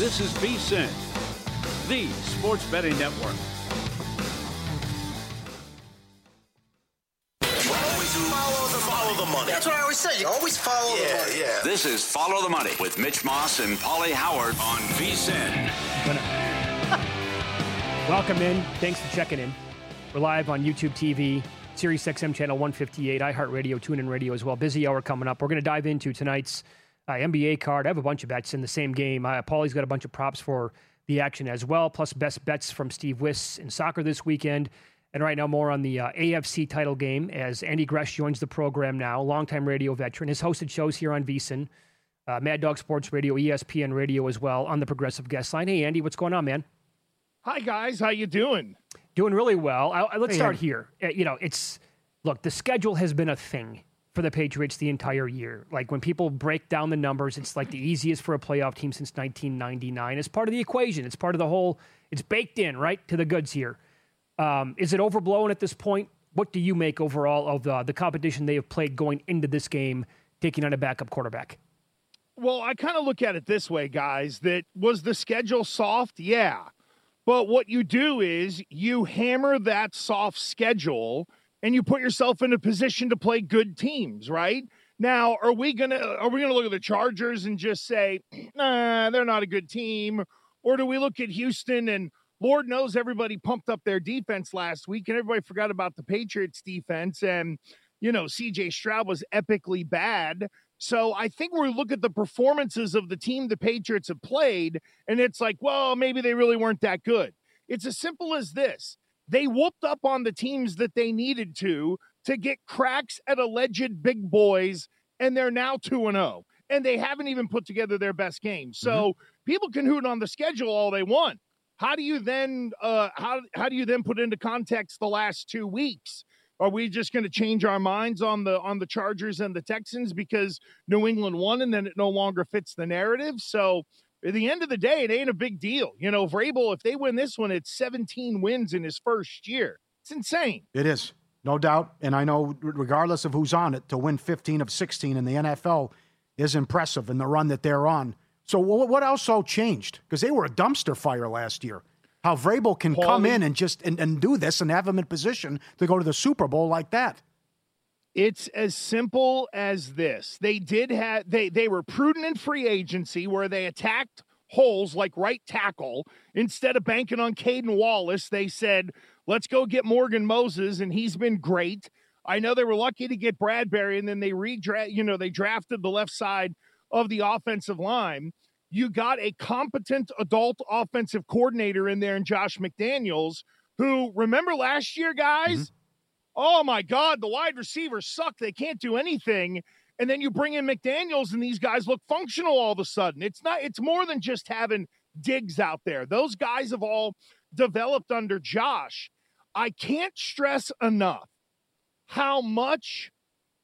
This is VSiN, the sports betting network. Follow the money. That's what I always say. You always follow the money. Yeah. This is Follow the Money with Mitch Moss and Paulie Howard on VSiN. Welcome in. Thanks for checking in. We're live on YouTube TV, Sirius XM channel 158, iHeartRadio, TuneIn Radio as well. Busy hour coming up. We're going to dive into tonight's NBA card. I have a bunch of bets in the same game. Paulie's got a bunch of props for the action as well, plus best bets from Steve Wiss in soccer this weekend. And right now, more on the AFC title game as Andy Gresh joins the program now, longtime radio veteran. Has hosted shows here on VSiN, Mad Dog Sports Radio, ESPN Radio as well on the Progressive Guest Line. Hey, Andy, what's going on, man? Hi, guys. How you doing? Doing really well. Let's start here. Look, the schedule has been a thing for the Patriots the entire year. Like, when people break down the numbers, it's like the easiest for a playoff team since 1999. It's part of the equation. It's part of the whole, it's baked in, right, to the goods here. Is it overblown at this point? What do you make overall of the competition they have played going into this game, taking on a backup quarterback? Well, I kind of look at it this way, guys, that was the schedule soft? Yeah. But what you do is you hammer that soft schedule and you put yourself in a position to play good teams, right? Now, are we gonna look at the Chargers and just say, nah, they're not a good team? Or do we look at Houston and Lord knows everybody pumped up their defense last week and everybody forgot about the Patriots defense and, C.J. Stroud was epically bad. So I think we look at the performances of the team the Patriots have played and it's like, well, maybe they really weren't that good. It's as simple as this. They whooped up on the teams that they needed to get cracks at alleged big boys, and they're now 2-0. And they haven't even put together their best game. So people can hoot on the schedule all they want. How do you then how do you then put into context the last 2 weeks? Are we just going to change our minds on the Chargers and the Texans because New England won and then it no longer fits the narrative? So at the end of the day, it ain't a big deal. Vrabel, if they win this one, it's 17 wins in his first year. It's insane. It is, no doubt. And I know regardless of who's on it, to win 15 of 16 in the NFL is impressive in the run that they're on. So what else all changed? Because they were a dumpster fire last year. How Vrabel can come in and just and do this and have them in position to go to the Super Bowl like that. It's as simple as this. They were prudent in free agency where they attacked holes like right tackle. Instead of banking on Caden Wallace, they said, let's go get Morgan Moses, and he's been great. I know they were lucky to get Bradbury, and then they drafted the left side of the offensive line. You got a competent adult offensive coordinator in there in Josh McDaniels, who, remember last year, guys? Oh, my God, the wide receivers suck. They can't do anything. And then you bring in McDaniels, and these guys look functional all of a sudden. It's more than just having Diggs out there. Those guys have all developed under Josh. I can't stress enough how much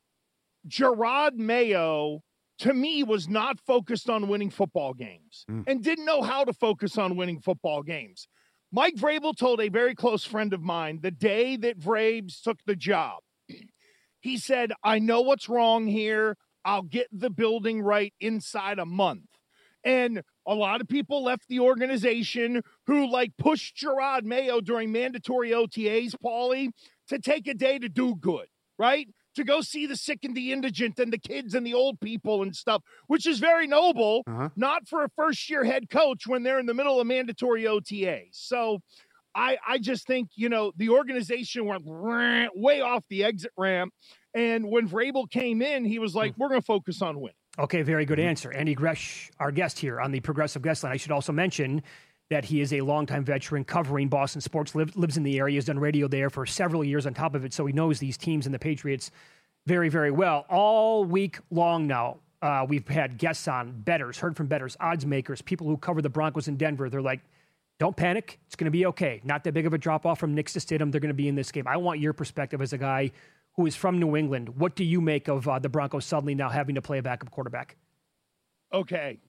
Gerard Mayo, to me, was not focused on winning football games and didn't know how to focus on winning football games. Mike Vrabel told a very close friend of mine the day that Vrabes took the job, he said, I know what's wrong here. I'll get the building right inside a month. And a lot of people left the organization who pushed Gerard Mayo during mandatory OTAs, Paulie, to take a day to do good, right? To go see the sick and the indigent and the kids and the old people and stuff, which is very noble, not for a first-year head coach when they're in the middle of mandatory OTAs. So I just think, the organization went way off the exit ramp. And when Vrabel came in, he was like, we're going to focus on winning. Okay, very good answer. Andy Gresh, our guest here on the Progressive Guest Line. I should also mention that he is a longtime veteran covering Boston sports, lives in the area, has done radio there for several years on top of it, so he knows these teams and the Patriots very, very well. All week long now, we've had guests on, bettors, heard from bettors, odds makers, people who cover the Broncos in Denver. They're like, don't panic. It's going to be okay. Not that big of a drop-off from Nick to Stidham. They're going to be in this game. I want your perspective as a guy who is from New England. What do you make of the Broncos suddenly now having to play a backup quarterback? Okay.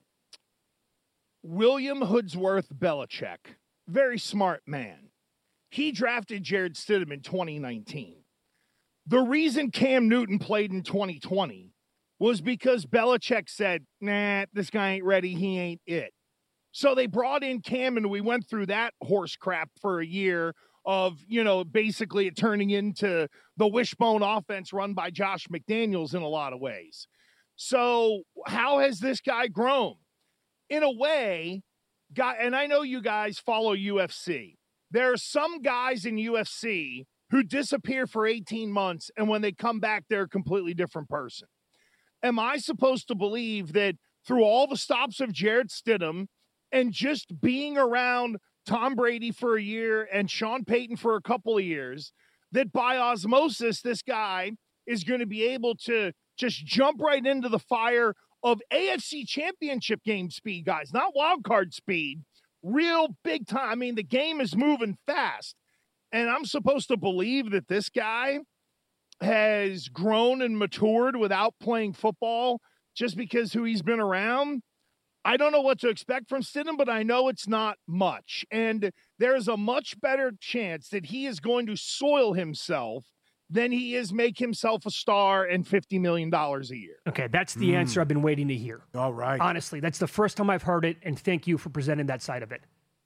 William Hoodsworth Belichick, very smart man. He drafted Jarrett Stidham in 2019. The reason Cam Newton played in 2020 was because Belichick said, nah, this guy ain't ready. He ain't it. So they brought in Cam, and we went through that horse crap for a year of, basically it turning into the wishbone offense run by Josh McDaniels in a lot of ways. So how has this guy grown? In a way, and I know you guys follow UFC. There are some guys in UFC who disappear for 18 months, and when they come back, they're a completely different person. Am I supposed to believe that through all the stops of Jarrett Stidham and just being around Tom Brady for a year and Sean Payton for a couple of years, that by osmosis, this guy is going to be able to just jump right into the fire of AFC championship game speed, guys, not wild card speed, real big time. I mean, the game is moving fast, and I'm supposed to believe that this guy has grown and matured without playing football just because who he's been around. I don't know what to expect from Stidham, but I know it's not much. And there's a much better chance that he is going to soil himself than he is make himself a star and $50 million a year. Okay, that's the answer I've been waiting to hear. All right. Honestly, that's the first time I've heard it, and thank you for presenting that side of it.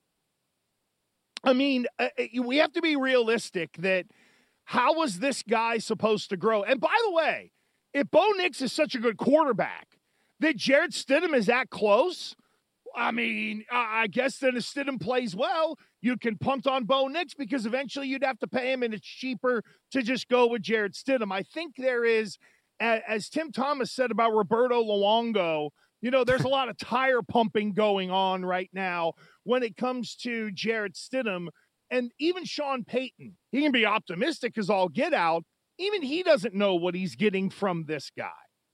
I mean, we have to be realistic that how was this guy supposed to grow? And by the way, if Bo Nix is such a good quarterback that Jarrett Stidham is that close, I mean, I guess then if Stidham plays well, you can punt on Bo Nix because eventually you'd have to pay him, and it's cheaper to just go with Jarrett Stidham. I think there is, as Tim Thomas said about Roberto Luongo, there's a lot of tire pumping going on right now when it comes to Jarrett Stidham. And even Sean Payton, he can be optimistic as all get out. Even he doesn't know what he's getting from this guy.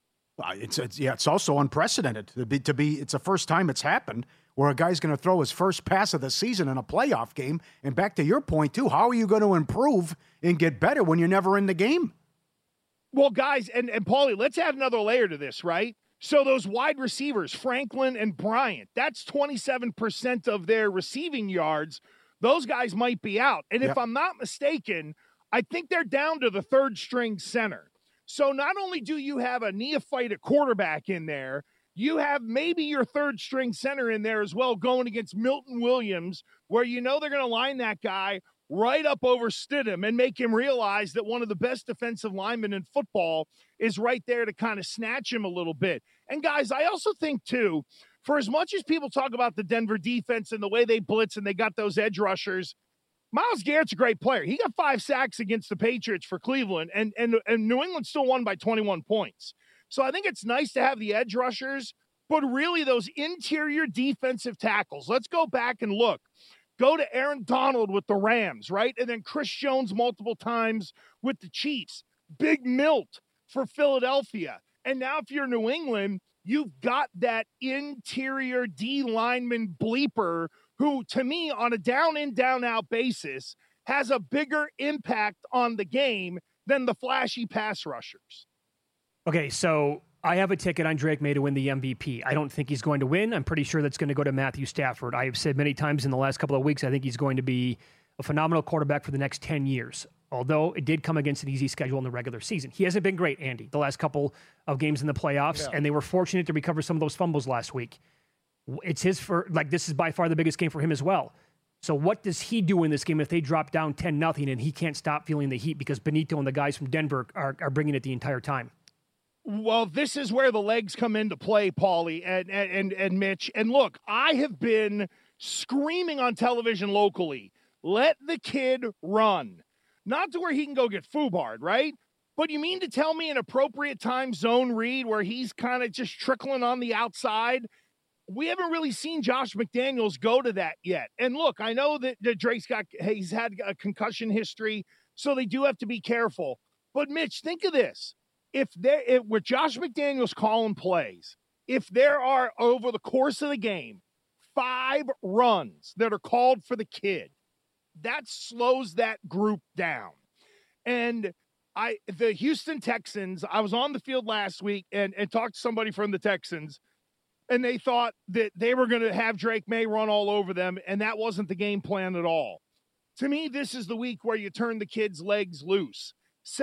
It's also unprecedented to be. It's the first time it's happened where a guy's going to throw his first pass of the season in a playoff game. And back to your point too, how are you going to improve and get better when you're never in the game? Well, guys, and Paulie, let's add another layer to this, right? So those wide receivers, Franklin and Bryant, that's 27% of their receiving yards. Those guys might be out. And if I'm not mistaken, I think they're down to the third string center. So not only do you have a neophyte at quarterback in there, you have maybe your third string center in there as well going against Milton Williams, where they're going to line that guy right up over Stidham and make him realize that one of the best defensive linemen in football is right there to kind of snatch him a little bit. And guys, I also think too, for as much as people talk about the Denver defense and the way they blitz and they got those edge rushers, Myles Garrett's a great player. He got 5 sacks against the Patriots for Cleveland, and New England still won by 21 points. So I think it's nice to have the edge rushers, but really those interior defensive tackles. Let's go back and look. Go to Aaron Donald with the Rams, right? And then Chris Jones multiple times with the Chiefs. Big Milt for Philadelphia. And now if you're New England, you've got that interior D lineman bleeper who, to me, on a down-in, down-out basis, has a bigger impact on the game than the flashy pass rushers. Okay, so I have a ticket on Drake May to win the MVP. I don't think he's going to win. I'm pretty sure that's going to go to Matthew Stafford. I have said many times in the last couple of weeks, I think he's going to be a phenomenal quarterback for the next 10 years, although it did come against an easy schedule in the regular season. He hasn't been great, Andy, the last couple of games in the playoffs, and they were fortunate to recover some of those fumbles last week. It's his this is by far the biggest game for him as well. So what does he do in this game if they drop down 10-0 and he can't stop feeling the heat because Benito and the guys from Denver are bringing it the entire time? Well, this is where the legs come into play, Paulie and Mitch. And look, I have been screaming on television locally, let the kid run. Not to where he can go get foobarred, right? But you mean to tell me an appropriate time zone read where he's kind of just trickling on the outside? We haven't really seen Josh McDaniels go to that yet. And look, I know that Drake's he's had a concussion history, so they do have to be careful. But Mitch, think of this. If with Josh McDaniels calling plays, if there are over the course of the game 5 runs that are called for the kid, that slows that group down. And the Houston Texans, I was on the field last week and talked to somebody from the Texans, and they thought that they were going to have Drake May run all over them, and that wasn't the game plan at all. To me, this is the week where you turn the kid's legs loose.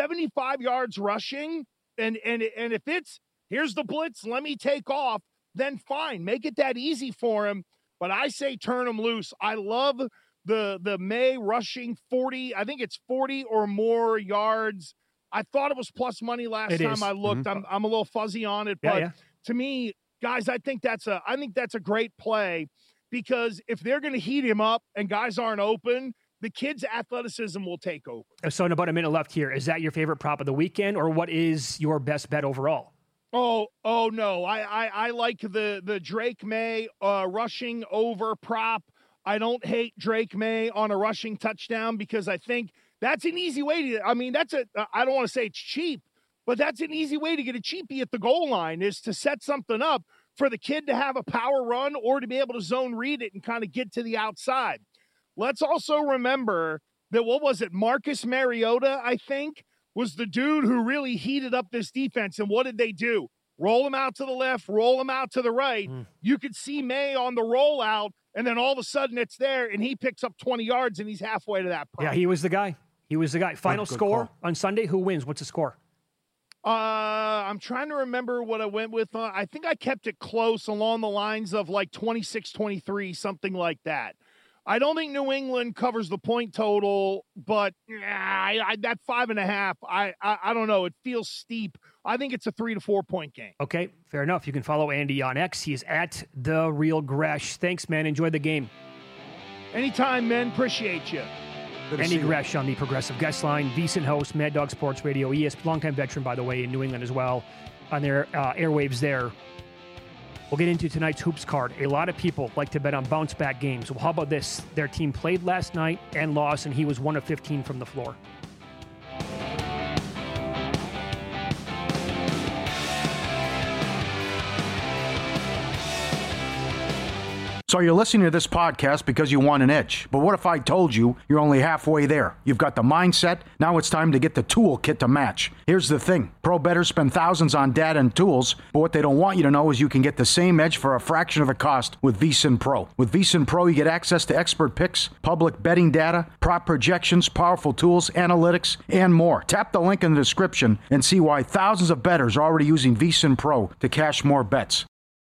75 yards rushing, and if it's, here's the blitz, let me take off, then fine. Make it that easy for him. but I say turn them loose. I love the May rushing 40. I think it's 40 or more yards. I thought it was plus money last time I looked. I'm a little fuzzy on it, but to me, guys, I think that's a great play, because if they're going to heat him up and guys aren't open, the kid's athleticism will take over. So in about a minute left here, is that your favorite prop of the weekend, or what is your best bet overall? Oh no. I like the Drake May rushing over prop. I don't hate Drake May on a rushing touchdown, because I think that's an easy way to, I don't want to say it's cheap, but that's an easy way to get a cheapie at the goal line, is to set something up for the kid to have a power run or to be able to zone read it and kind of get to the outside. Let's also remember that, Marcus Mariota, I think, was the dude who really heated up this defense. And what did they do? Roll him out to the left, roll him out to the right. You could see May on the rollout, and then all of a sudden it's there, and he picks up 20 yards, and he's halfway to that prop. Yeah, he was the guy. Final score on Sunday, who wins? What's the score? I'm trying to remember what I went with. I think I kept it close, along the lines of like 26-23, something like that. I don't think New England covers the point total, but that 5.5, I don't know. It feels steep. I think it's a 3 to 4 point game. Okay, fair enough. You can follow Andy on X. He is at The Real Gresh. Thanks, man. Enjoy the game. Anytime, man. Appreciate you. Andy Gresh on the Progressive Guest Line, VSiN host, Mad Dog Sports Radio, longtime veteran, by the way, in New England as well, on their airwaves there. We'll get into tonight's hoops card. A lot of people like to bet on bounce-back games. Well, how about this? Their team played last night and lost, and he was 1 of 15 from the floor. So you're listening to this podcast because you want an edge. But what if I told you you're only halfway there? You've got the mindset. Now it's time to get the toolkit to match. Here's the thing. Pro bettors spend thousands on data and tools, but what they don't want you to know is you can get the same edge for a fraction of the cost with VSiN Pro. With VSiN Pro, you get access to expert picks, public betting data, prop projections, powerful tools, analytics, and more. Tap the link in the description and see why thousands of bettors are already using VSiN Pro to cash more bets.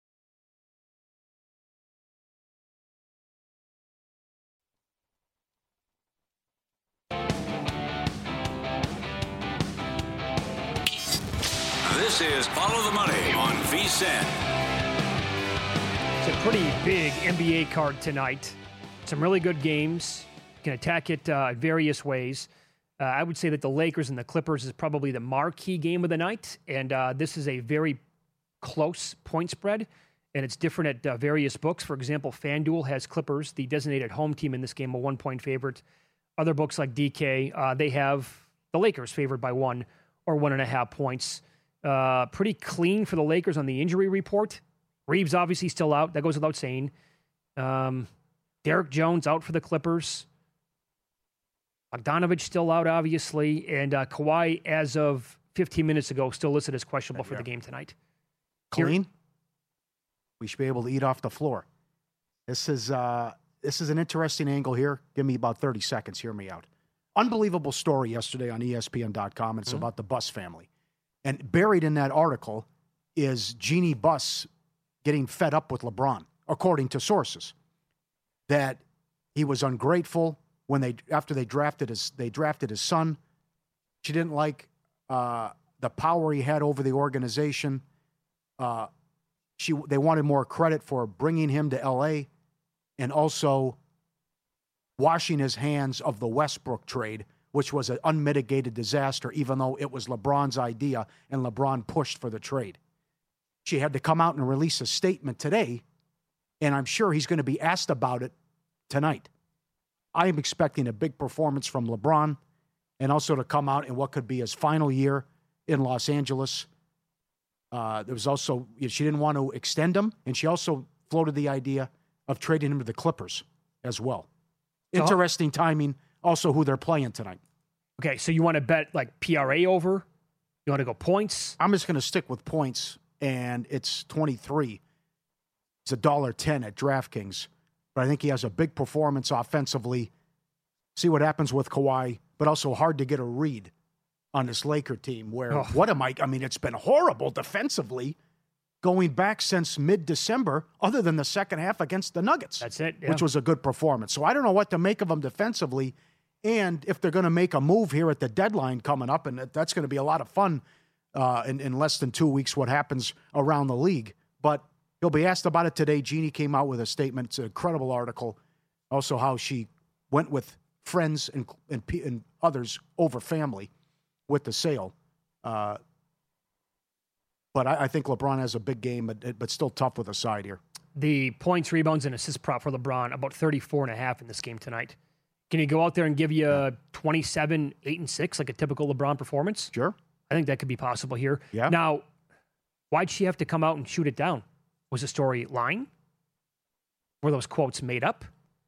This is Follow the Money on VSiN. It's a pretty big NBA card tonight. Some really good games. You can attack it various ways. I would say that the Lakers and the Clippers is probably the marquee game of the night. And this is a very close point spread. And it's different at various books. For example, FanDuel has Clippers, the designated home team in this game, a 1-point favorite. Other books like DK, they have the Lakers favored by 1 or 1.5 points. Pretty clean for the Lakers on the injury report. Reeves obviously still out. That goes without saying. Derek Jones out for the Clippers. Bogdanovich still out, obviously. And Kawhi, as of 15 minutes ago, still listed as questionable for the game tonight. Clean? We should be able to eat off the floor. This is an interesting angle here. Give me about 30 seconds. Hear me out. Unbelievable story yesterday on ESPN.com. It's about the Buss family. And buried in that article is Jeannie Buss getting fed up with LeBron, according to sources. That he was ungrateful after they drafted his son. She didn't like the power he had over the organization. They wanted more credit for bringing him to L.A. and also washing his hands of the Westbrook trade, which was an unmitigated disaster, even though it was LeBron's idea and LeBron pushed for the trade. She had to come out and release a statement today, and I'm sure he's going to be asked about it tonight. I am expecting a big performance from LeBron and also to come out in what could be his final year in Los Angeles. There was also, she didn't want to extend him, and she also floated the idea of trading him to the Clippers as well. Interesting timing. Also, who they're playing tonight. Okay, so you want to bet like PRA over? You want to go points? I'm just going to stick with points, and it's 23. It's $1.10 at DraftKings. But I think he has a big performance offensively. See what happens with Kawhi, but also hard to get a read on this Laker team where, it's been horrible defensively. going back since mid-December, other than the second half against the Nuggets. That's it, yeah. Which was a good performance. So I don't know what to make of them defensively, and if they're going to make a move here at the deadline coming up, and that's going to be a lot of fun in less than 2 weeks, what happens around the league. But he'll be asked about it today. Jeannie came out with a statement. It's an incredible article. Also how she went with friends and others over family with the sale. But I think LeBron has a big game, but still tough with a side here. The points, rebounds, and assist prop for LeBron, about 34.5 in this game tonight. Can he go out there and give you 27, 8, and 6, like a typical LeBron performance? Sure. I think that could be possible here. Yeah. Now, why'd she have to come out and shoot it down? Was the story lying? Were those quotes made up?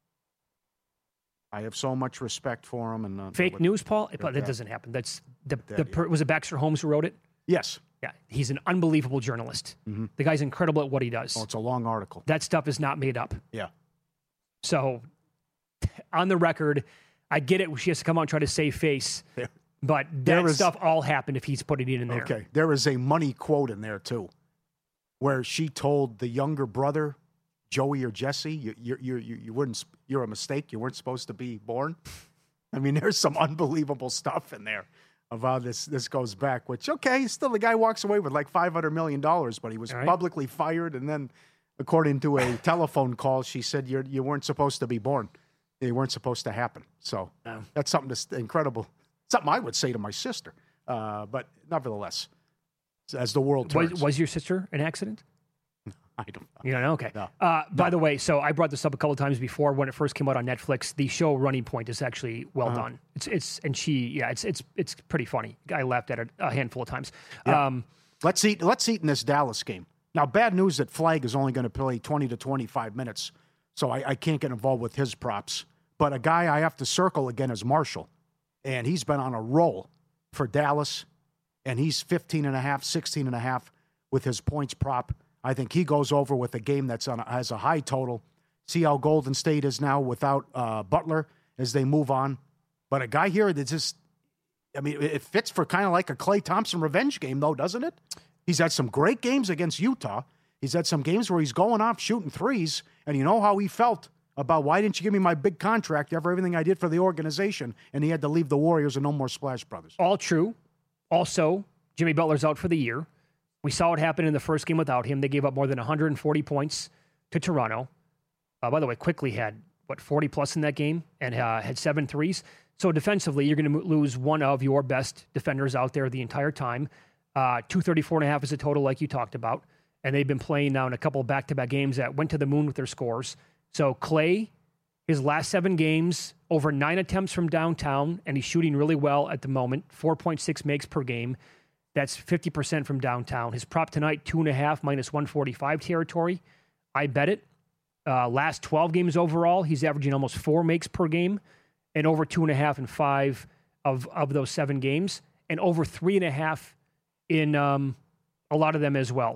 I have so much respect for him. And fake news, Paul? That doesn't happen. That's was it Baxter Holmes who wrote it? Yes. Yeah, he's an unbelievable journalist. Mm-hmm. The guy's incredible at what he does. Oh, it's a long article. That stuff is not made up. Yeah. So, on the record, I get it. She has to come out and try to save face. But that stuff all happened if he's putting it in there. Okay. There is a money quote in there, too, where she told the younger brother, Joey or Jesse, you're a mistake. You weren't supposed to be born. I mean, there's some unbelievable stuff in there of how this goes back, which, okay, still the guy walks away with like $500 million, but he was publicly fired. And then, according to a telephone call, she said you weren't supposed to be born. They weren't supposed to happen. So that's something incredible. Something I would say to my sister. But nevertheless, as the world turns. Was your sister an accident? I don't know. You don't know? Okay. No. By the way, so I brought this up a couple of times before when it first came out on Netflix. The show Running Point is actually well done. It's pretty funny. I laughed at it a handful of times. Yeah. Let's eat in this Dallas game. Now, bad news that Flagg is only going to play 20 to 25 minutes, so I can't get involved with his props. But a guy I have to circle again is Marshall, and he's been on a roll for Dallas, and he's 15.5, 16.5 with his points prop. I think he goes over with a game that's has a high total. See how Golden State is now without Butler as they move on. But a guy here that just, it fits for kind of like a Klay Thompson revenge game, though, doesn't it? He's had some great games against Utah. He's had some games where he's going off shooting threes, and you know how he felt about why didn't you give me my big contract after everything I did for the organization, and he had to leave the Warriors and no more Splash Brothers. All true. Also, Jimmy Butler's out for the year. We saw what happened in the first game without him. They gave up more than 140 points to Toronto. By the way, Quickly had, 40-plus in that game and had 7 threes. So defensively, you're going to lose one of your best defenders out there the entire time. 234.5 is a total like you talked about. And they've been playing now in a couple of back-to-back games that went to the moon with their scores. So Klay, his last 7 games, over 9 attempts from downtown, and he's shooting really well at the moment, 4.6 makes per game. That's 50% from downtown. His prop tonight, 2.5 minus 145 territory. I bet it. Last 12 games overall, he's averaging almost 4 makes per game and over 2.5 in 5 of those 7 games and over 3.5 in a lot of them as well.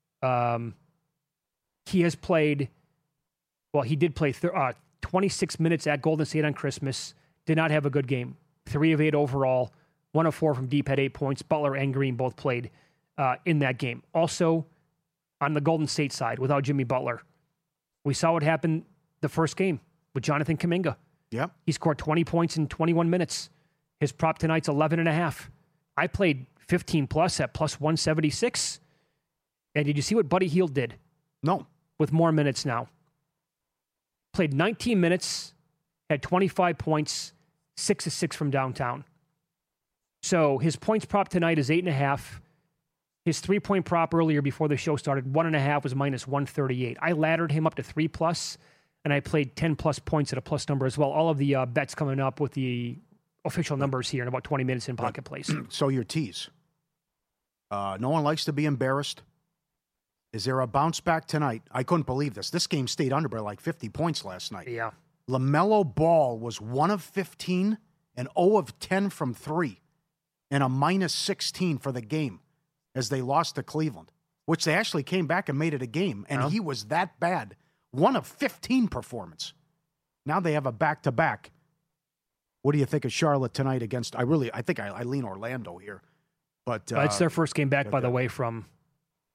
He has played, he did play 26 minutes at Golden State on Christmas. Did not have a good game. 3 of 8 overall. 1 of 4 from deep, had 8 points. Butler and Green both played in that game. Also, on the Golden State side, without Jimmy Butler, we saw what happened the first game with Jonathan Kuminga. Yep. He scored 20 points in 21 minutes. His prop tonight's 11.5. I played 15-plus at plus 176. And did you see what Buddy Hield did? No. With more minutes now. Played 19 minutes, had 25 points, 6 of 6 from downtown. So his points prop tonight is 8.5. His 3-point prop earlier before the show started, 1.5 was minus 138. I laddered him up to 3+, and I played 10+ points at a plus number as well. All of the bets coming up with the official numbers here in about 20 minutes in Pocket Place. So your tease. No one likes to be embarrassed. Is there a bounce back tonight? I couldn't believe this. This game stayed under by like 50 points last night. Yeah. LaMelo Ball was 1 of 15 and 0 of 10 from 3. And a minus 16 for the game as they lost to Cleveland, which they actually came back and made it a game. And he was that bad. 1 of 15 performance. Now they have a back-to-back. What do you think of Charlotte tonight against, I think I lean Orlando here. But it's their first game back, by the way, from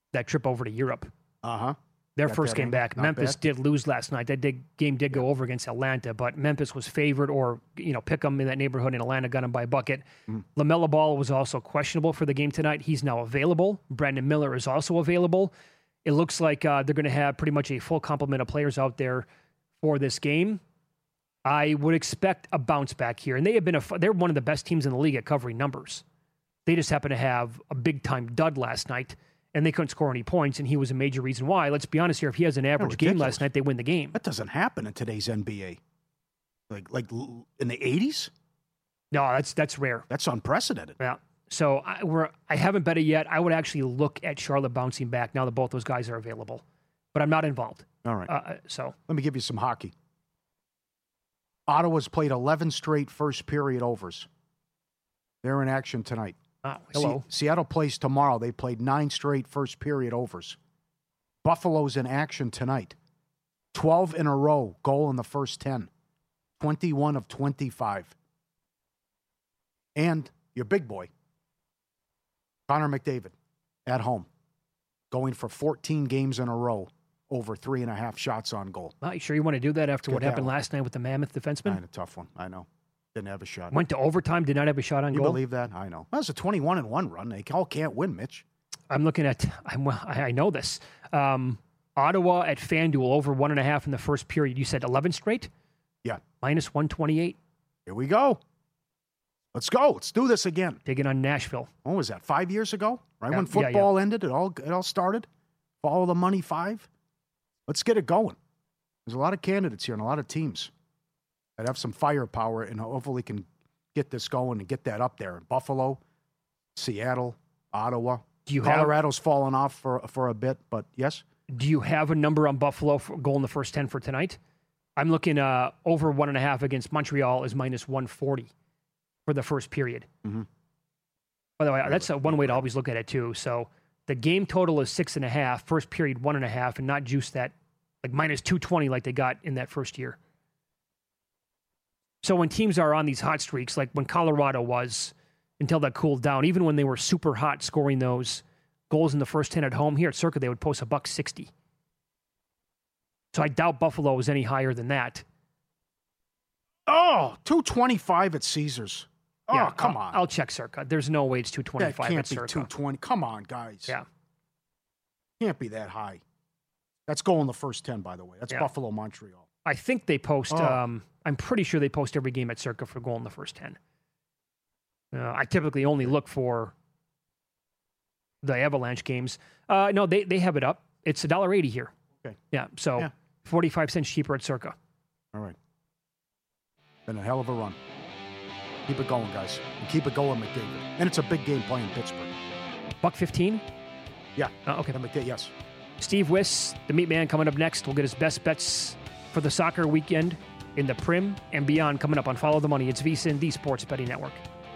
that trip over to Europe. Uh-huh. Their Got first that game angle. back. Not Memphis bad. did lose last night. That game did go over against Atlanta, but Memphis was favored or, pick them in that neighborhood, and Atlanta got them by a bucket. LaMelo Ball was also questionable for the game tonight. He's now available. Brandon Miller is also available. It looks like they're going to have pretty much a full complement of players out there for this game. I would expect a bounce back here, and they're one of the best teams in the league at covering numbers. They just happen to have a big-time dud last night, and they couldn't score any points, and he was a major reason why. Let's be honest here. If he has an average game ridiculous. last night, they win the game. That doesn't happen in today's NBA. Like in the 80s? No, that's rare. That's unprecedented. Yeah. So I haven't bet it yet. I would actually look at Charlotte bouncing back now that both those guys are available, but I'm not involved. All right. So Let me give you some hockey. Ottawa's played 11 straight first period overs. They're in action tonight. hello. Seattle plays tomorrow. They played 9 straight first period overs. Buffalo's in action tonight. 12 in a row, goal in the first 10. 21 of 25. And your big boy, Connor McDavid, at home, going for 14 games in a row, over 3.5 shots on goal. Well, you sure you want to do that after what that happened one. last night with the Mammoth defenseman? Kind of tough one, I know. Didn't have a shot. Went to overtime, did not have a shot on You goal. believe that? I know. That was a 21-1 run. They all can't win, Mitch. I'm looking at, I know this. Ottawa at FanDuel over 1.5 in the first period. You said 11 straight? Yeah. Minus 128. Here we go. Let's go. Let's do this again. Digging on Nashville. What was that, 5 years ago? Right Yeah, when football ended, it all started. Follow the money 5. Let's get it going. There's a lot of candidates here and a lot of teams that have some firepower and hopefully can get this going and get that up there. Buffalo, Seattle, Ottawa. Colorado's fallen off for a bit, but yes. Do you have a number on Buffalo for goal in the first 10 for tonight? I'm looking over 1.5 against Montreal is minus 140 for the first period. Mm-hmm. By the way, that's one way to always look at it too. So the game total is 6.5, first period 1.5, and not juice that like minus 220 like they got in that first year. So when teams are on these hot streaks, like when Colorado was, until that cooled down, even when they were super hot scoring those goals in the first 10 at home, here at Circa, they would post $1.60. So I doubt Buffalo is any higher than that. Oh, 225 at Caesars. Oh, Yeah, come on. I'll check Circa. There's no way it's That 225 can't at be Circa. 220. Come on, guys. Yeah. Can't be that high. That's goal in the first 10, by the way. That's Yeah. Buffalo, Montreal. I think they post, Oh. I'm pretty sure they post every game at Circa for goal in the first 10. I typically only look for the Avalanche games. No, they have it up. It's $1.80 here. Okay. Yeah, so Yeah. 45 cents cheaper at Circa. All right. Been a hell of a run. Keep it going, guys. And keep it going, McDavid. And it's a big game playing Pittsburgh. $1.15? Yeah. Okay. And McDavid, yes. Steve Wiss, the Meat Man, coming up next. We'll get his best bets for the soccer weekend in the Prim and beyond coming up on Follow the Money. It's VSiN, the Sports Betting Network.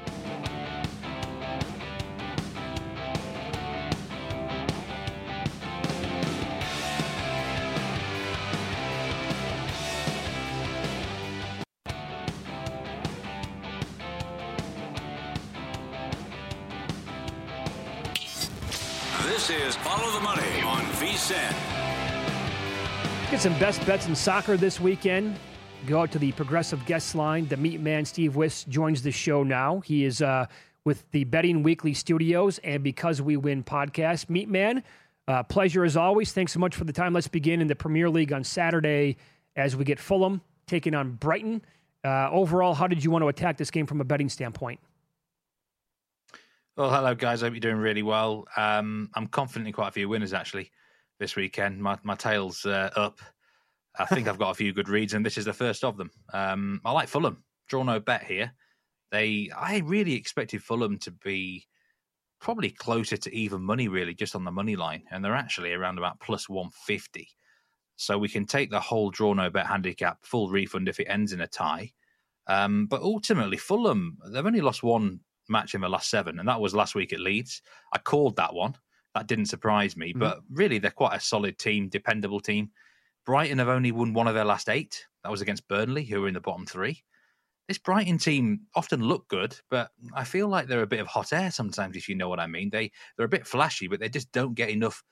This is Follow the Money on VSiN. Get some best bets in soccer this weekend. Go out to the Progressive Guest Line. The Meat Man, Steve Wiss, joins the show now. He is with the Betting Weekly Studios and Because We Win podcast. Meat Man, pleasure as always. Thanks so much for the time. Let's begin in the Premier League on Saturday as we get Fulham taking on Brighton. Overall, how did you want to attack this game from a betting standpoint? Well, hello, guys. I hope you're doing really well. I'm confident in quite a few winners, actually, this weekend. My tail's up. I think I've got a few good reads, and this is the first of them. I like Fulham. Draw no bet here. I really expected Fulham to be probably closer to even money, really, just on the money line, and they're actually around about plus 150. So we can take the whole draw no bet handicap, full refund if it ends in a tie. But ultimately, Fulham, they've only lost one match in the last 7, and that was last week at Leeds. I called that one. That didn't surprise me, but really they're quite a solid team, dependable team. Brighton have only won 1 of their last 8. That was against Burnley, who were in the bottom 3. This Brighton team often look good, but I feel like they're a bit of hot air sometimes, if you know what I mean. They're a bit flashy, but they just don't get enough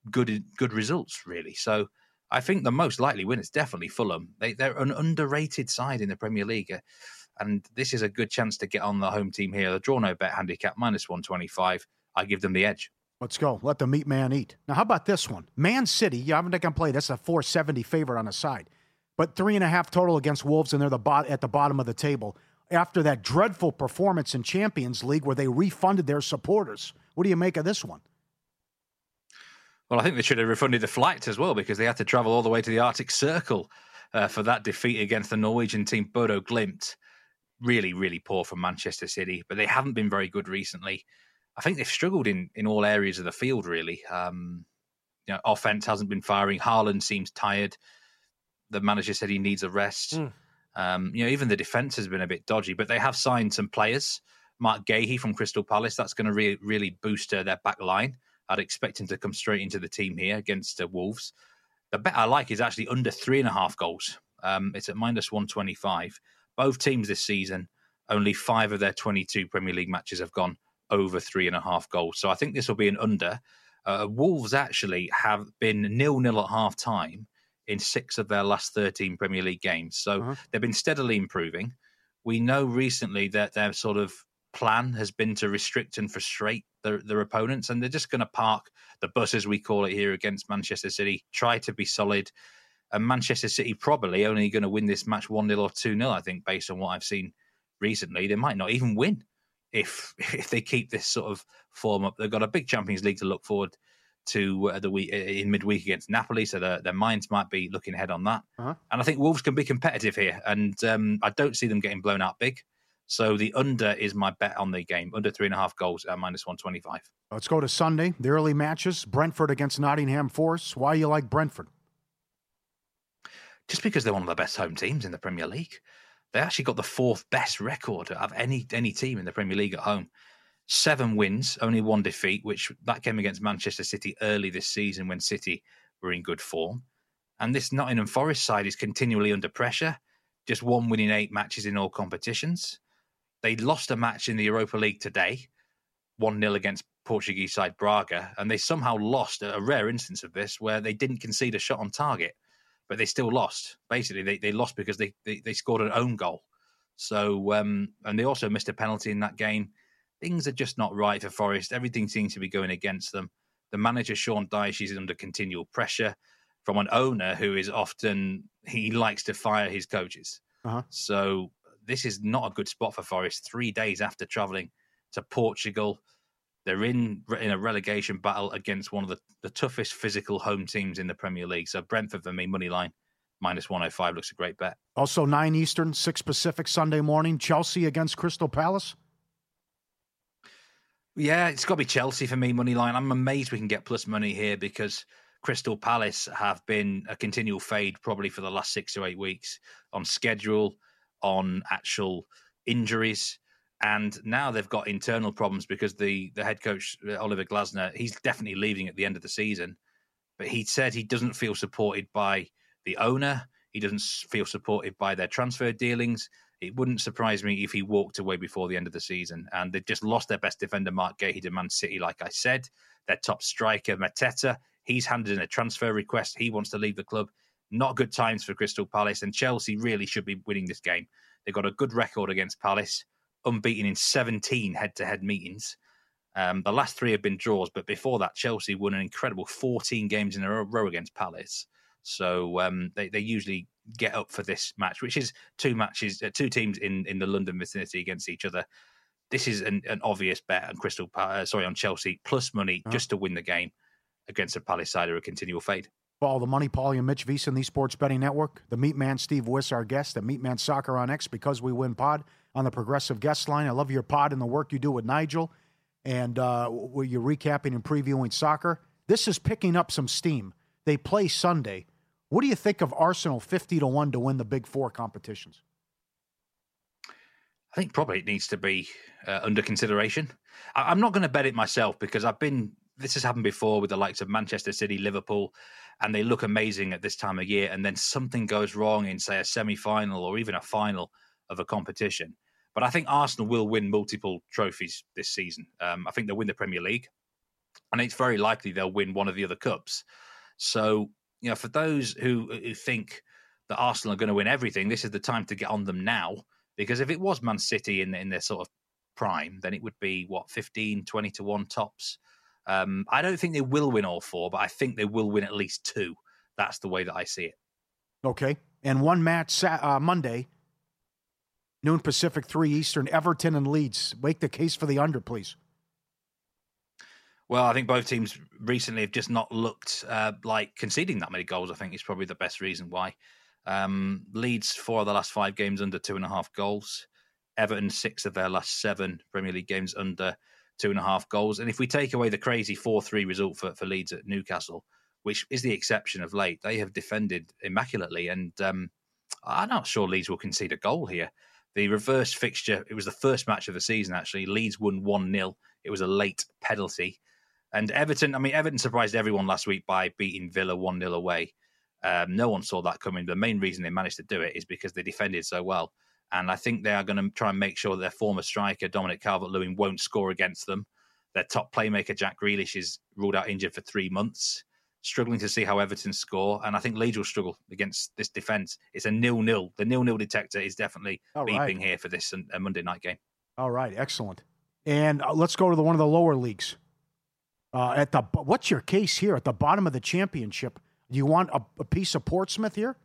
good results, really. So I think the most likely win is definitely Fulham. They're an underrated side in the Premier League, and this is a good chance to get on the home team here. The draw no bet handicap -125. I give them the edge. Let's go. Let the meat man eat. Now, how about this one? Man City, you haven't taken play. That's a 470 favorite on the side. But 3.5 total against Wolves, and they're at the bottom of the table. After that dreadful performance in Champions League where they refunded their supporters. What do you make of this one? Well, I think they should have refunded the flights as well, because they had to travel all the way to the Arctic Circle for that defeat against the Norwegian team Bodo Glimt. Really, really poor from Manchester City, but they haven't been very good recently. I think they've struggled in all areas of the field, really. Offense hasn't been firing. Haaland seems tired. The manager said he needs a rest. Even the defense has been a bit dodgy, but they have signed some players. Mark Gahey from Crystal Palace, that's going to really boost their back line. I'd expect him to come straight into the team here against Wolves. The bet I like is actually under 3.5 goals. It's at -125. Both teams this season, only 5 of their 22 Premier League matches have gone over 3.5 goals. So I think this will be an under. Wolves actually have been 0-0 at half time in 6 of their last 13 Premier League games. So they've been steadily improving. We know recently that their sort of plan has been to restrict and frustrate their opponents, and they're just going to park the bus, as we call it here, against Manchester City, try to be solid. And Manchester City probably only going to win this match 1-0 or 2-0, I think, based on what I've seen recently. They might not even win if they keep this sort of form up. They've got a big Champions League to look forward to the week in midweek against Napoli, so their minds might be looking ahead on that. And I think Wolves can be competitive here, and I don't see them getting blown out big. So the under is my bet on the game, under 3.5 goals at -125. Let's go to Sunday, the early matches. Brentford against Nottingham Forest. Why you like Brentford? Just because they're one of the best home teams in the Premier League. They actually got the 4th best record of any team in the Premier League at home. 7 wins, only 1 defeat, which that came against Manchester City early this season when City were in good form. And this Nottingham Forest side is continually under pressure. Just 1 win in 8 matches in all competitions. They lost a match in the Europa League today, 1-0 against Portuguese side Braga, and they somehow lost, a rare instance of this, where they didn't concede a shot on target, but they still lost. Basically, they lost because they scored an own goal. So, and they also missed a penalty in that game. Things are just not right for Forest. Everything seems to be going against them. The manager, Sean Dyche, is under continual pressure from an owner who is often, he likes to fire his coaches. So this is not a good spot for Forest. 3 days after travelling to Portugal, they're in a relegation battle against one of the toughest physical home teams in the Premier League. So Brentford, for me, money line, -105 looks a great bet. Also 9 Eastern, 6 Pacific, Sunday morning. Chelsea against Crystal Palace. Yeah, it's got to be Chelsea for me, money line. I'm amazed we can get plus money here because Crystal Palace have been a continual fade probably for the last 6 to 8 weeks on schedule, on actual injuries. And now they've got internal problems because the head coach, Oliver Glasner, he's definitely leaving at the end of the season. But he said he doesn't feel supported by the owner. He doesn't feel supported by their transfer dealings. It wouldn't surprise me if he walked away before the end of the season. And they've just lost their best defender, Mark Gahey, to Man City, like I said. Their top striker, Mateta, he's handed in a transfer request. He wants to leave the club. Not good times for Crystal Palace. And Chelsea really should be winning this game. They've got a good record against Palace, unbeaten in 17 head-to-head meetings. The last 3 have been draws, but before that, Chelsea won an incredible 14 games in a row against Palace. So they usually get up for this match, which is 2 teams in the London vicinity against each other. This is an obvious bet on on Chelsea plus money just to win the game against a Palace side or a continual fade. Follow the money, Paulie and Mitch Visa, the Sports Betting Network. The Meat Man, Steve Wiss, our guest. The Meat Man Soccer on X, Because We Win pod on the Progressive Guest Line. I love your pod and the work you do with Nigel. And where you're recapping and previewing soccer. This is picking up some steam. They play Sunday. What do you think of Arsenal 50-1 to win the Big Four competitions? I think probably it needs to be under consideration. I'm not going to bet it myself because this has happened before with the likes of Manchester City, Liverpool, and they look amazing at this time of year. And then something goes wrong in, say, a semi-final or even a final of a competition. But I think Arsenal will win multiple trophies this season. I think they'll win the Premier League. and it's very likely they'll win one of the other cups. So, for those who think that Arsenal are going to win everything, this is the time to get on them now, because if it was Man City in their sort of prime, then it would be 15, 20 to 1 tops. I don't think they will win all 4, but I think they will win at least 2. That's the way that I see it. Okay. And one match Monday, noon Pacific, 3 Eastern, Everton and Leeds. Make the case for the under, please. Well, I think both teams recently have just not looked like conceding that many goals. I think is probably the best reason why. Leeds, 4 of the last 5 games under 2.5 goals. Everton, 6 of their last 7 Premier League games under 2.5 goals. And if we take away the crazy 4-3 result for Leeds at Newcastle, which is the exception of late, they have defended immaculately. And I'm not sure Leeds will concede a goal here. The reverse fixture, it was the first match of the season, actually. Leeds won 1-0. It was a late penalty. And Everton surprised everyone last week by beating Villa 1-0 away. No one saw that coming. The main reason they managed to do it is because they defended so well. And I think they are going to try and make sure that their former striker, Dominic Calvert-Lewin, won't score against them. Their top playmaker, Jack Grealish, is ruled out injured for 3 months. Struggling to see how Everton score. And I think Leeds will struggle against this defence. It's a 0-0. The 0-0 detector is definitely beeping here for this Monday night game. All right, excellent. And let's go to one of the lower leagues. What's your case here at the bottom of the championship? Do you want a piece of Portsmouth here?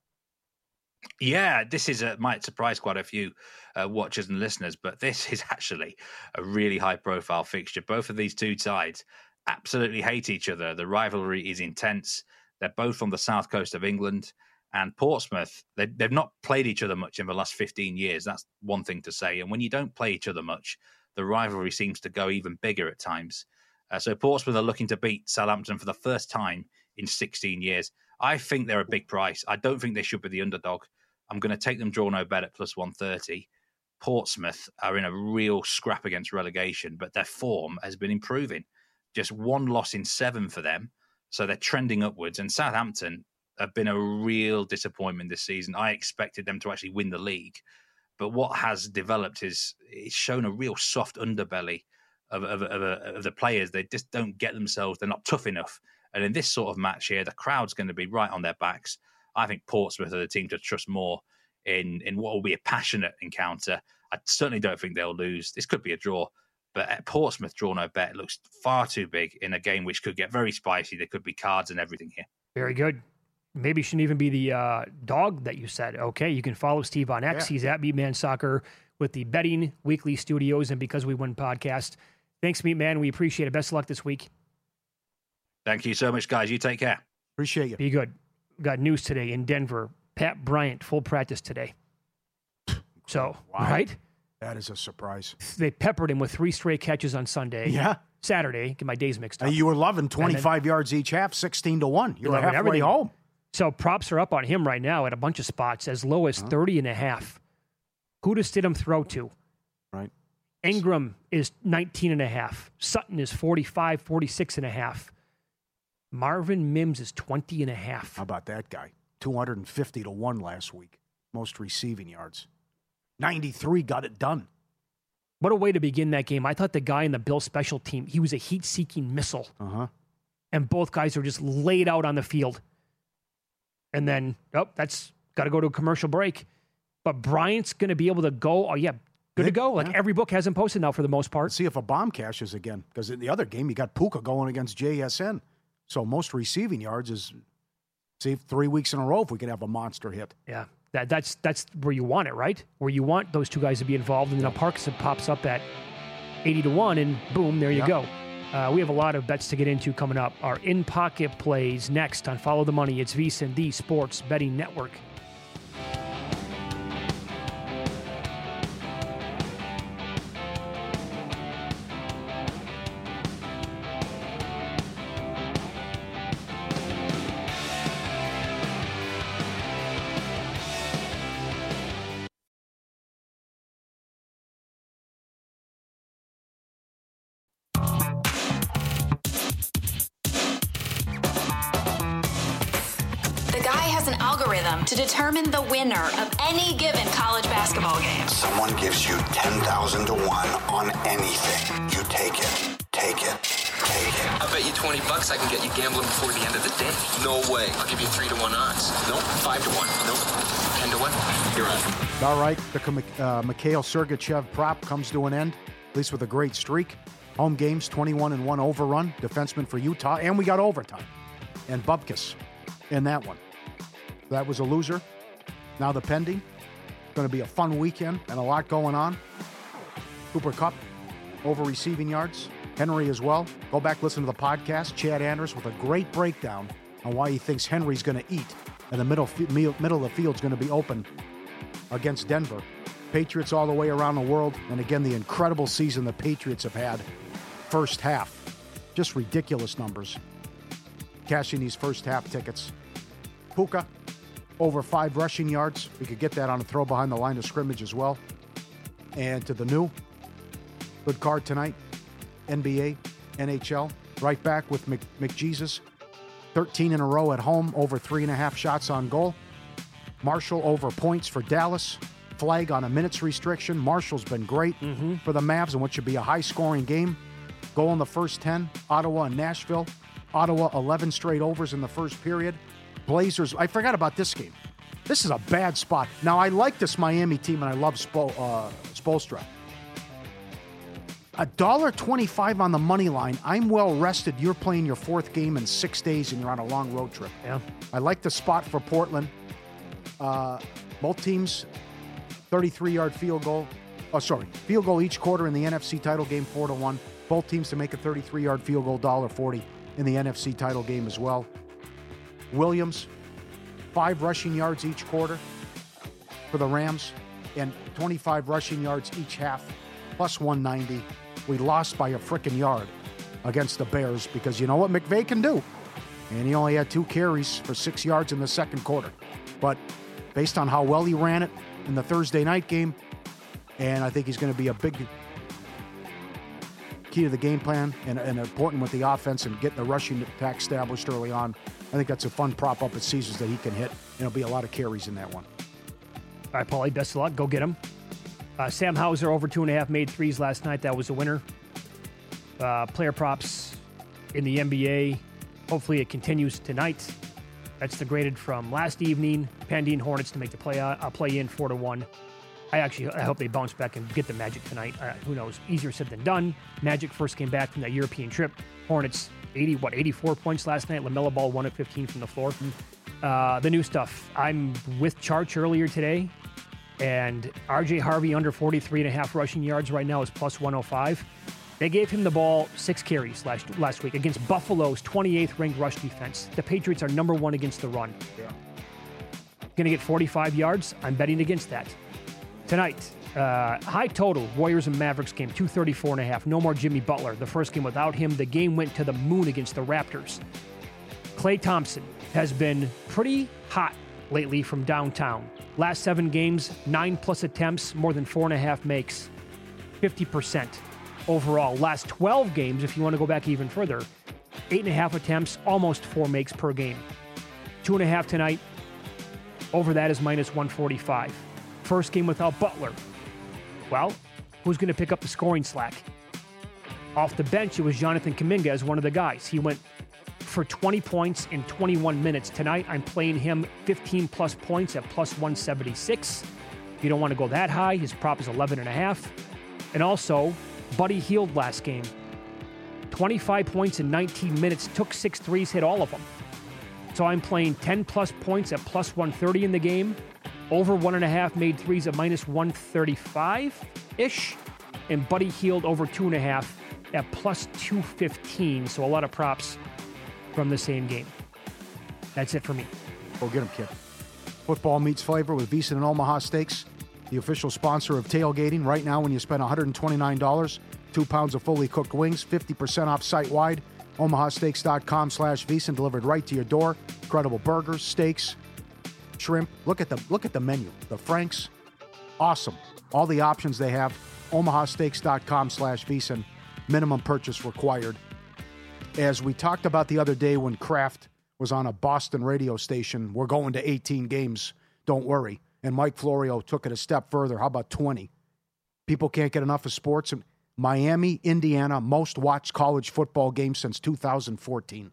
Yeah, this might surprise quite a few watchers and listeners, but this is actually a really high-profile fixture. Both of these two sides absolutely hate each other. The rivalry is intense. They're both on the south coast of England. And Portsmouth, they've not played each other much in the last 15 years. That's one thing to say. And when you don't play each other much, the rivalry seems to go even bigger at times. So Portsmouth are looking to beat Southampton for the first time in 16 years. I think they're a big price. I don't think they should be the underdog. I'm going to take them draw no bet at plus 130. Portsmouth are in a real scrap against relegation, but their form has been improving. Just 1 loss in 7 for them. So they're trending upwards. And Southampton have been a real disappointment this season. I expected them to actually win the league. But what has developed is it's shown a real soft underbelly of the players. They just don't get themselves. They're not tough enough. And in this sort of match here, the crowd's going to be right on their backs. I think Portsmouth are the team to trust more in what will be a passionate encounter. I certainly don't think they'll lose. This could be a draw. But at Portsmouth draw no bet looks far too big in a game which could get very spicy. There could be cards and everything here. Very good. Maybe shouldn't even be the dog that you said. Okay, you can follow Steve on X. Yeah. He's at Meatman Soccer with the Betting Weekly Studios and Because We Win podcast. Thanks, Meatman. We appreciate it. Best of luck this week. Thank you so much, guys. You take care. Appreciate you. Be good. We got news today in Denver. Pat Bryant, full practice today. So, wow. Right? That is a surprise. They peppered him with 3 straight catches on Sunday. Yeah. Saturday. Get my days mixed up. You were loving 25 yards each half, 16-1. You were halfway everything. Home. So props are up on him right now at a bunch of spots, as low as 30.5. Who does Stidham throw to? Right. Ingram is 19.5. Sutton is 45, 46.5. Marvin Mims is 20.5. How about that guy? 250-1 last week. Most receiving yards. 93 got it done. What a way to begin that game. I thought the guy in the Bill special team, he was a heat-seeking missile. Uh-huh. And both guys were just laid out on the field. And then, that's got to go to a commercial break. But Bryant's going to be able to go. Oh, yeah, good to go. Like every book has him posted now for the most part. Let's see if a bomb cashes again. Because in the other game, you got Puka going against JSN. So most receiving yards is, see, 3 weeks in a row if we could have a monster hit. Yeah, that's where you want it, right? Where you want those two guys to be involved. And then Parkinson pops up at 80-1, and boom, there you go. We have a lot of bets to get into coming up. Our in-pocket plays next on Follow the Money. It's VSiN, the Sports Betting Network. To determine the winner of any given college basketball game. Someone gives you 10,000 to 1 on anything. You take it, take it, take it. bet you $20 I can get you gambling before the end of the day. No way. I'll give you 3-1 odds. Nope. 5-1. Nope. 10-1. You're on. All right, the Mikhail Sergachev prop comes to an end, at least with a great streak. Home games, 21-1 overrun, defenseman for Utah, and we got overtime. And Bubkas in that one. That was a loser. Now the pending. Going to be a fun weekend and a lot going on. Cooper Kupp over receiving yards. Henry as well. Go back, listen to the podcast. Chad Anders with a great breakdown on why he thinks Henry's going to eat. And the middle of the field's going to be open against Denver. Patriots all the way around the world. And again, the incredible season the Patriots have had. First half. Just ridiculous numbers. Cashing these first half tickets. Puka over 5 rushing yards. We could get that on a throw behind the line of scrimmage as well. And to the new. Good card tonight. NBA, NHL. Right back with McJesus. 13 in a row at home. Over 3.5 shots on goal. Marshall over points for Dallas. Flag on a minutes restriction. Marshall's been great for the Mavs in what should be a high-scoring game. Goal in the first 10. Ottawa and Nashville. Ottawa 11 straight overs in the first period. Blazers, I forgot about this game. This is a bad spot. Now, I like this Miami team, and I love Spoelstra. $1.25 on the money line. I'm well rested. You're playing your 4th game in 6 days, and you're on a long road trip. Yeah. I like the spot for Portland. Both teams, 33-yard field goal. Field goal each quarter in the NFC title game, 4-1. Both teams to make a 33-yard field goal, $1.40 in the NFC title game as well. Williams, 5 rushing yards each quarter for the Rams, and 25 rushing yards each half, plus 190. We lost by a frickin' yard against the Bears because you know what McVay can do. And he only had 2 carries for 6 yards in the second quarter. But based on how well he ran it in the Thursday night game, and I think he's going to be a big key to the game plan and important with the offense and getting the rushing attack established early on. I think that's a fun prop up at Caesars that he can hit, and there'll be a lot of carries in that one. All right, Paulie, best of luck. Go get him. Sam Hauser over 2.5 made threes last night. That was a winner. Player props in the NBA. Hopefully it continues tonight. That's the graded from last evening. Pending Hornets to make the play-in 4-1. I hope they bounce back and get the Magic tonight. Who knows? Easier said than done. Magic first came back from that European trip. Hornets 84 points last night. LaMelo Ball 1 of 15 from the floor. The new stuff. I'm with Charch earlier today, and RJ Harvey under 43.5 rushing yards right now is plus 105. They gave him the ball 6 carries last week against Buffalo's 28th ranked rush defense. The Patriots are number 1 against the run. Yeah. Going to get 45 yards. I'm betting against that. Tonight, high total, Warriors and Mavericks game, 234.5. No more Jimmy Butler. The first game without him, the game went to the moon against the Raptors. Klay Thompson has been pretty hot lately from downtown. Last 7 games, 9+ attempts, more than 4.5 makes, 50% overall. Last 12 games, if you want to go back even further, 8.5 attempts, almost 4 makes per game. 2.5 tonight. Over that is minus 145. First game without Butler. Well, who's going to pick up the scoring slack? Off the bench, it was Jonathan Kuminga as one of the guys. He went for 20 points in 21 minutes. Tonight, I'm playing him 15-plus points at plus 176. If you don't want to go that high, his prop is 11.5. And also, Buddy Hield last game. 25 points in 19 minutes, took 6 threes, hit all of them. So I'm playing 10-plus points at plus 130 in the game. Over 1.5 made threes at minus 135-ish. And Buddy Hield over 2.5 at plus 215. So a lot of props from the same game. That's it for me. Go get him, kid. Football meets flavor with VSiN and Omaha Steaks, the official sponsor of tailgating. Right now, when you spend $129, 2 pounds of fully cooked wings, 50% off site-wide. OmahaSteaks.com/VSiN, delivered right to your door. Incredible burgers, steaks, shrimp. Look at the menu. The Franks, awesome. All the options they have. OmahaSteaks.com/VSiN. Minimum purchase required. As we talked about the other day when Kraft was on a Boston radio station, we're going to 18 games, don't worry. And Mike Florio took it a step further. How about 20? People can't get enough of sports. And Miami, Indiana, most watched college football game since 2014.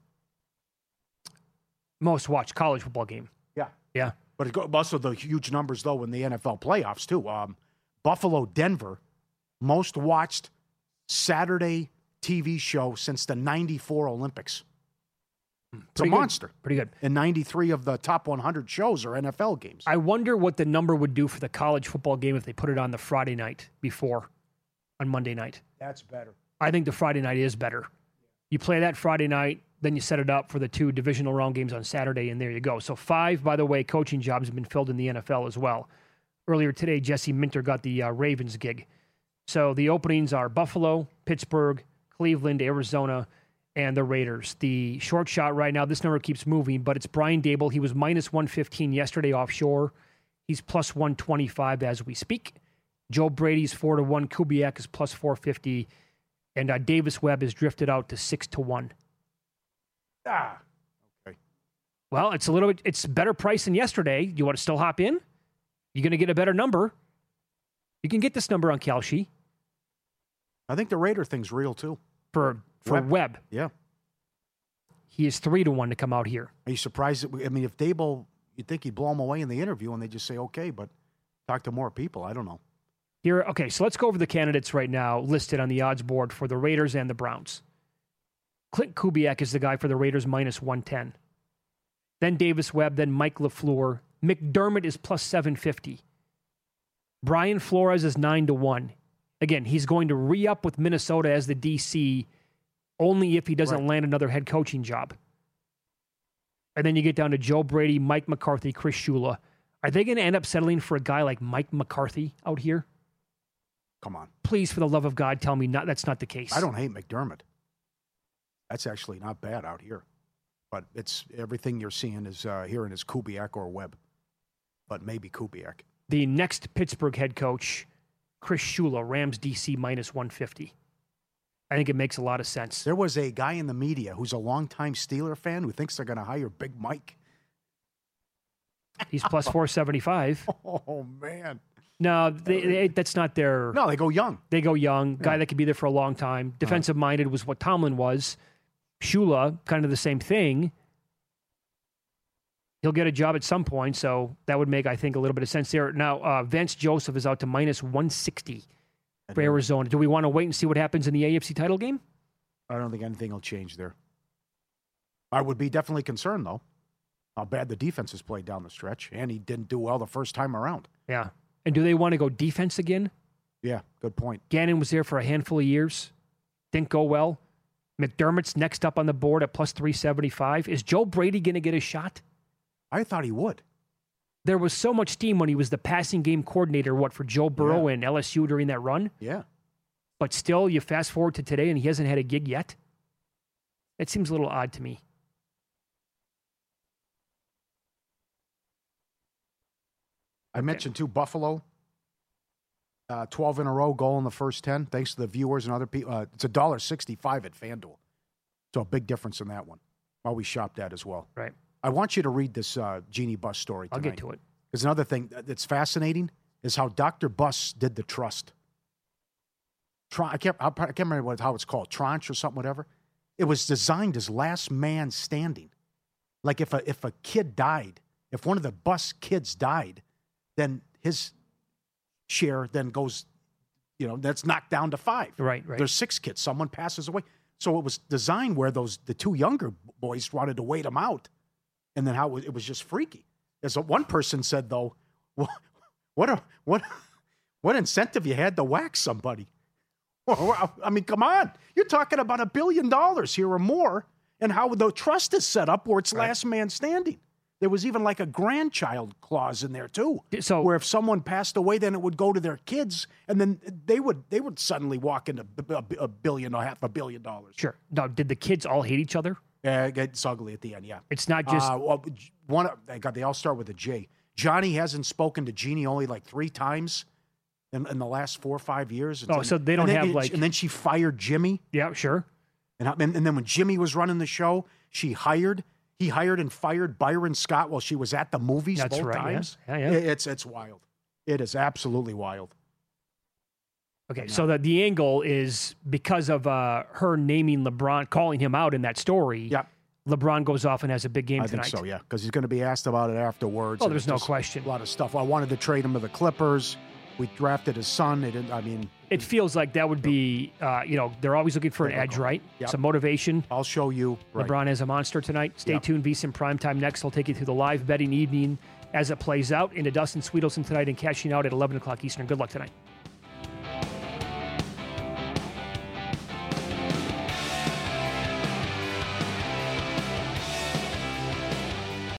Most watched college football game. Yeah. Yeah. But also the huge numbers, though, in the NFL playoffs, too. Buffalo, Denver, most watched Saturday TV show since the 94 Olympics. It's a monster. Pretty good. And 93 of the top 100 shows are NFL games. I wonder what the number would do for the college football game if they put it on the Friday night before on Monday night. That's better. I think the Friday night is better. You play that Friday night, then you set it up for the 2 divisional round games on Saturday, and there you go. So 5, by the way, coaching jobs have been filled in the NFL as well. Earlier today, Jesse Minter got the Ravens gig. So the openings are Buffalo, Pittsburgh, Cleveland, Arizona, and the Raiders. The short shot right now, this number keeps moving, but it's Brian Dable. He was minus 115 yesterday offshore. He's plus 125 as we speak. Joe Brady's 4-1. Kubiak is plus 450. And Davis Webb has drifted out to 6-1. Okay. Well, it's better price than yesterday. You want to still hop in? You're going to get a better number. You can get this number on Kalshi. I think the Raider thing's real, too. For Webb. Yeah. He is 3-1 to come out here. Are you surprised? If Dable, you'd think he'd blow him away in the interview and they just say, okay, but talk to more people. I don't know. Okay, so let's go over the candidates right now listed on the odds board for the Raiders and the Browns. Clint Kubiak is the guy for the Raiders, minus 110. Then Davis Webb, then Mike LaFleur. McDermott is plus 750. Brian Flores is 9-1. Again, he's going to re-up with Minnesota as the DC only if he doesn't land another head coaching job. And then you get down to Joe Brady, Mike McCarthy, Chris Shula. Are they going to end up settling for a guy like Mike McCarthy out here? Come on. Please, for the love of God, tell me that's not the case. I don't hate McDermott. That's actually not bad out here. But it's everything you're seeing is hearing is Kubiak or Webb. But maybe Kubiak. The next Pittsburgh head coach, Chris Shula, Rams DC minus 150. I think it makes a lot of sense. There was a guy in the media who's a longtime Steeler fan who thinks they're going to hire Big Mike. He's plus 475. Oh, man. No, that's not their... No, they go young. They go young. Guy that could be there for a long time. Defensive-minded was what Tomlin was. Shula, kind of the same thing. He'll get a job at some point, so that would make, I think, a little bit of sense there. Now, Vance Joseph is out to minus 160 for Arizona. Do we want to wait and see what happens in the AFC title game? I don't think anything will change there. I would be definitely concerned, though, how bad the defense has played down the stretch, and he didn't do well the first time around. Yeah. And do they want to go defense again? Yeah, good point. Gannon was there for a handful of years. Didn't go well. McDermott's next up on the board at plus 375. Is Joe Brady going to get a shot? I thought he would. There was so much steam when he was the passing game coordinator, for Joe Burrow and LSU during that run. Yeah. But still, you fast forward to today and he hasn't had a gig yet? It seems a little odd to me. I mentioned, too, Buffalo. 12 in a row goal in the first 10, thanks to the viewers and other people. It's $1.65 at FanDuel. So a big difference in that one. While we shopped that as well. Right. I want you to read this Jeannie Buss story tonight. I'll get to it. Because another thing that's fascinating is how Dr. Buss did the trust. I can't remember how it's called, tranche or something, whatever. It was designed as last man standing. Like if a kid died, if one of the Buss kids died, then his share then goes, that's knocked down to 5. Right. There's 6 kids. Someone passes away. So it was designed where the 2 younger boys wanted to wait them out. And then how it was just freaky. As one person said, though, what incentive you had to whack somebody? I mean, come on. You're talking about $1 billion here or more, and how the trust is set up where it's last man standing. There was even like a grandchild clause in there too, so where if someone passed away, then it would go to their kids, and then they would suddenly walk into $1 billion or $500 million. Sure. Now, did the kids all hate each other? Yeah, it's ugly at the end. Yeah, it's not just they all start with a J. Johnny hasn't spoken to Jeannie only like 3 times in the last 4 or 5 years. So they don't have and then she fired Jimmy. Yeah, sure. And then when Jimmy was running the show, he hired and fired Byron Scott while she was at the movies. That's both right, times. Yeah. It's wild. It is absolutely wild. Okay, so the angle is because of her naming LeBron, calling him out in that story. Yep. LeBron goes off and has a big game tonight. I think so, yeah, because he's going to be asked about it afterwards. Oh, there's no question. A lot of stuff. I wanted to trade him to the Clippers. We drafted his son. It feels like that would be, they're always looking for an edge, right? Yep. Some motivation. I'll show you. Right. LeBron is a monster tonight. Stay tuned. VSiN Primetime next. I'll take you through the live betting evening as it plays out into Dustin Sweetelson tonight and cashing out at 11 o'clock Eastern. Good luck tonight.